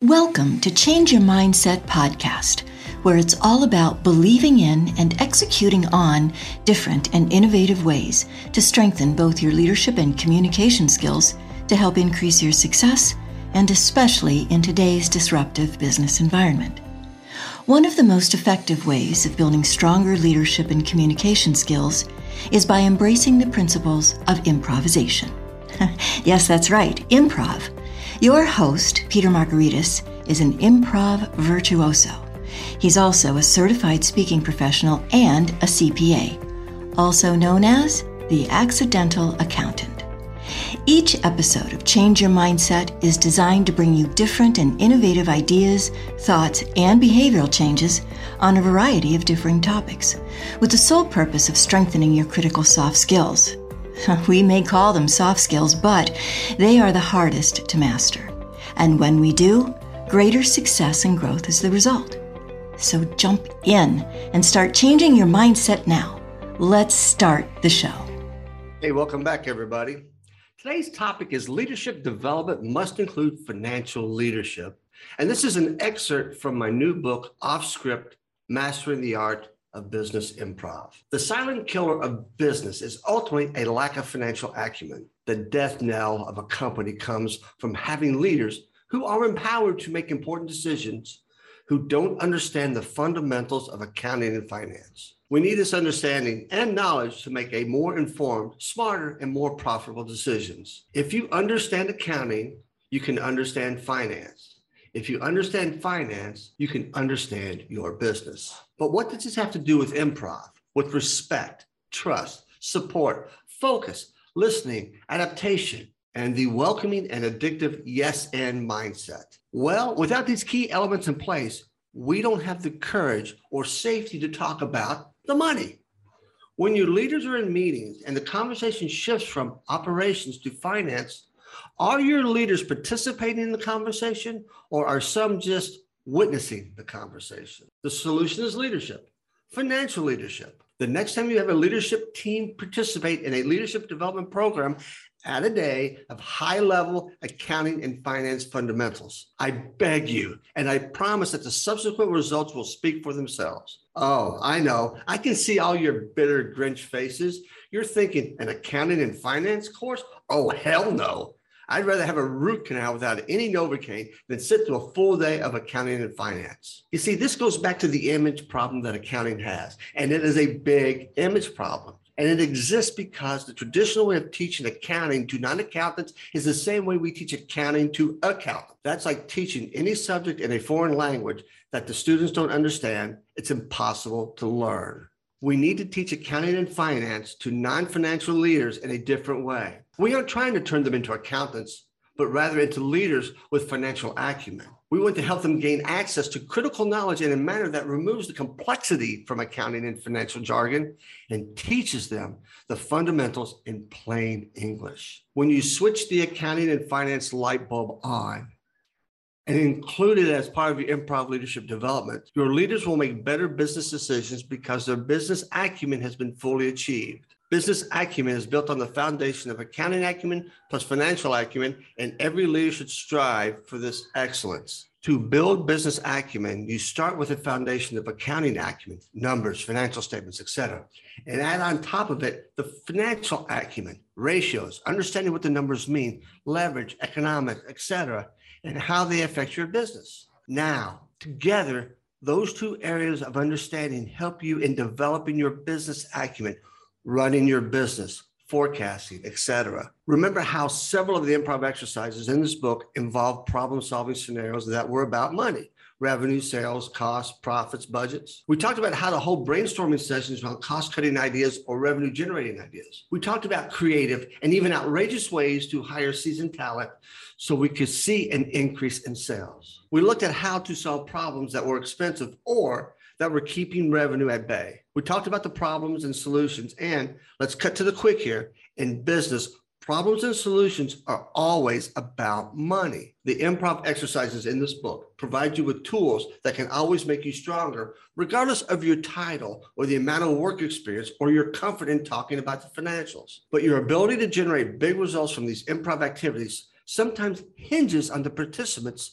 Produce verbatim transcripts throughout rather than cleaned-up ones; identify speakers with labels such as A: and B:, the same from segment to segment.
A: Welcome to Change Your Mindset podcast, where it's all about believing in and executing on different and innovative ways to strengthen both your leadership and communication skills to help increase your success, and especially in today's disruptive business environment. One of the most effective ways of building stronger leadership and communication skills is by embracing the principles of improvisation. Yes, that's right, improv. Your host, Peter Margaritis, is an improv virtuoso. He's also a certified speaking professional and a C P A, also known as the Accidental Accountant. Each episode of Change Your Mindset is designed to bring you different and innovative ideas, thoughts, and behavioral changes on a variety of differing topics, with the sole purpose of strengthening your critical soft skills. We may call them soft skills, but they are the hardest to master. And when we do, greater success and growth is the result. So jump in and start changing your mindset now. Let's start the show.
B: Hey, welcome back, everybody. Today's topic is leadership development must include financial leadership. And this is an excerpt from my new book, Off Script, Mastering the Art of Business Improv. The silent killer of business is ultimately a lack of financial acumen. The death knell of a company comes from having leaders who are empowered to make important decisions, who don't understand the fundamentals of accounting and finance. We need this understanding and knowledge to make a more informed, smarter, and more profitable decisions. If you understand accounting, you can understand finance. If you understand finance, you can understand your business. But what does this have to do with improv? With respect, trust, support, focus, listening, adaptation, and the welcoming and addictive yes and mindset. Well, without these key elements in place, we don't have the courage or safety to talk about the money. When your leaders are in meetings and the conversation shifts from operations to finance, are your leaders participating in the conversation, or are some just witnessing the conversation? The solution is leadership, financial leadership. The next time you have a leadership team participate in a leadership development program, add a day of high-level accounting and finance fundamentals. I beg you, and I promise that the subsequent results will speak for themselves. Oh, I know. I can see all your bitter Grinch faces. You're thinking, an accounting and finance course? Oh, hell no. I'd rather have a root canal without any Novocaine than sit through a full day of accounting and finance. You see, this goes back to the image problem that accounting has, and it is a big image problem. And it exists because the traditional way of teaching accounting to non-accountants is the same way we teach accounting to accountants. That's like teaching any subject in a foreign language that the students don't understand. It's impossible to learn. We need to teach accounting and finance to non-financial leaders in a different way. We aren't trying to turn them into accountants, but rather into leaders with financial acumen. We want to help them gain access to critical knowledge in a manner that removes the complexity from accounting and financial jargon and teaches them the fundamentals in plain English. When you switch the accounting and finance light bulb on and include it as part of your improv leadership development, your leaders will make better business decisions because their business acumen has been fully achieved. Business acumen is built on the foundation of accounting acumen plus financial acumen, and every leader should strive for this excellence. To build business acumen, you start with a foundation of accounting acumen, numbers, financial statements, et cetera, and add on top of it the financial acumen, ratios, understanding what the numbers mean, leverage, economics, et cetera, and how they affect your business. Now, together, those two areas of understanding help you in developing your business acumen, running your business, forecasting, et cetera. Remember how several of the improv exercises in this book involve problem-solving scenarios that were about money, revenue, sales, costs, profits, budgets. We talked about how to hold brainstorming sessions around cost-cutting ideas or revenue-generating ideas. We talked about creative and even outrageous ways to hire seasoned talent so we could see an increase in sales. We looked at how to solve problems that were expensive or that were keeping revenue at bay. We talked about the problems and solutions, and let's cut to the quick here. In business, problems and solutions are always about money. The improv exercises in this book provide you with tools that can always make you stronger, regardless of your title or the amount of work experience or your comfort in talking about the financials. But your ability to generate big results from these improv activities sometimes hinges on the participants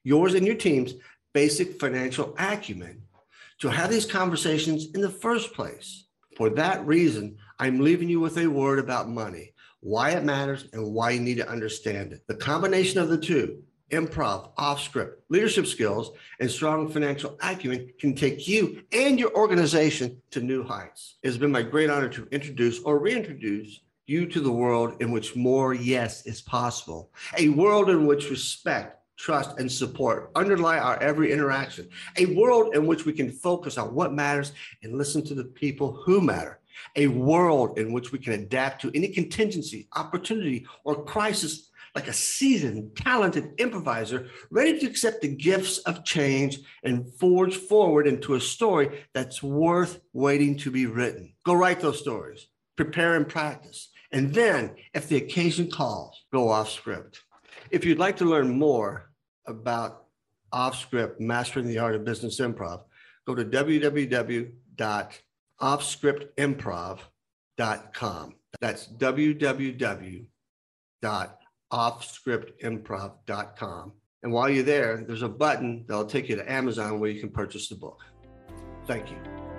B: yours and your team's basic financial acumen to have these conversations in the first place. For that reason, I'm leaving you with a word about money, why it matters, and why you need to understand it. The combination of the two, improv, off-script, leadership skills, and strong financial acumen can take you and your organization to new heights. It has been my great honor to introduce or reintroduce you to the world in which more yes is possible, a world in which respect, trust, and support underlie our every interaction, a world in which we can focus on what matters and listen to the people who matter, a world in which we can adapt to any contingency, opportunity, or crisis like a seasoned, talented improviser ready to accept the gifts of change and forge forward into a story that's worth waiting to be written. Go write those stories, prepare and practice, and then, if the occasion calls, go off script. If you'd like to learn more about off script, mastering the art of business improv, go to w w w dot off script improv dot com. That's w w w dot off script improv dot com. And while you're there, there's a button that'll take you to Amazon where you can purchase the book. Thank you.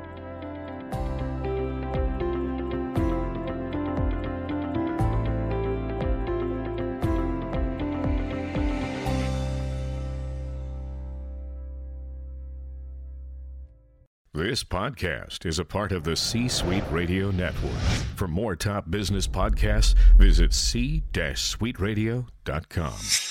C: This podcast is a part of the C-Suite Radio Network. For more top business podcasts, visit c suite radio dot com.